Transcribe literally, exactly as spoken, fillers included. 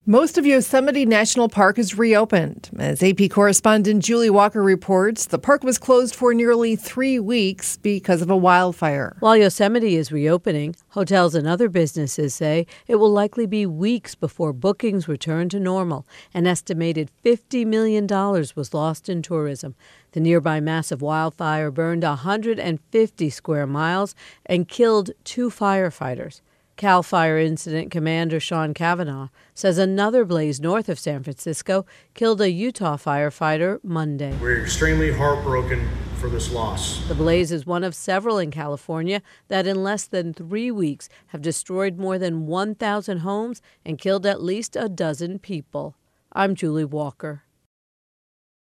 Most of Yosemite National Park is reopened. As A P correspondent Julie Walker reports, the park was closed for nearly three weeks because of a wildfire. While Yosemite is reopening, hotels and other businesses say it will likely be weeks before bookings return to normal. An estimated fifty million dollars was lost in tourism. The nearby massive wildfire burned one hundred fifty square miles and killed two firefighters. CAL FIRE Incident Commander Sean Cavanaugh says another blaze north of San Francisco killed a Utah firefighter Monday. We're extremely heartbroken for this loss. The blaze is one of several in California that in less than three weeks have destroyed more than one thousand homes and killed at least a dozen people. I'm Julie Walker.